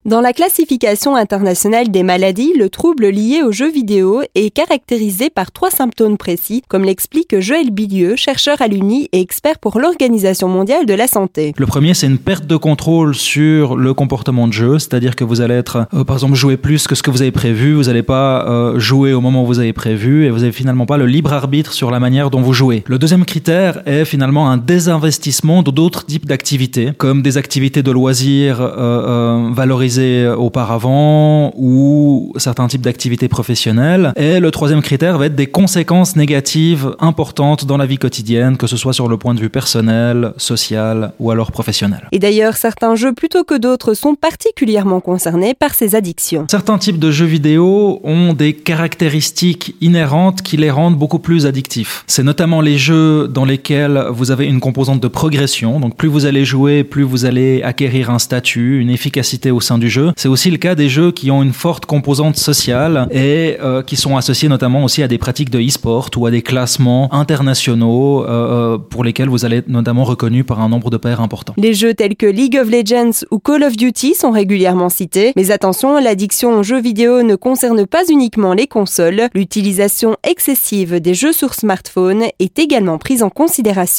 Dans la classification internationale des maladies, le trouble lié aux jeux vidéo est caractérisé par 3 symptômes précis, comme l'explique Joël Bilieu, chercheur à l'UNI et expert pour l'Organisation mondiale de la santé. Le premier, c'est une perte de contrôle sur le comportement de jeu, c'est-à-dire que vous allez être, par exemple, jouer plus que ce que vous avez prévu, vous n'allez pas jouer au moment où vous avez prévu et vous n'avez finalement pas le libre arbitre sur la manière dont vous jouez. Le deuxième critère est finalement un désinvestissement d'autres types d'activités, comme des activités de loisirs valorisées auparavant ou certains types d'activités professionnelles. Et le troisième critère va être des conséquences négatives importantes dans la vie quotidienne, que ce soit sur le point de vue personnel, social ou alors professionnel. Et d'ailleurs, certains jeux plutôt que d'autres sont particulièrement concernés par ces addictions. Certains types de jeux vidéo ont des caractéristiques inhérentes qui les rendent beaucoup plus addictifs. C'est notamment les jeux dans lesquels vous avez une composante de progression. Donc plus vous allez jouer, plus vous allez acquérir un statut, une efficacité au sein du jeu. C'est aussi le cas des jeux qui ont une forte composante sociale et qui sont associés notamment aussi à des pratiques de e-sport ou à des classements internationaux pour lesquels vous allez être notamment reconnu par un nombre de pairs important. Les jeux tels que League of Legends ou Call of Duty sont régulièrement cités. Mais attention, l'addiction aux jeux vidéo ne concerne pas uniquement les consoles. L'utilisation excessive des jeux sur smartphone est également prise en considération.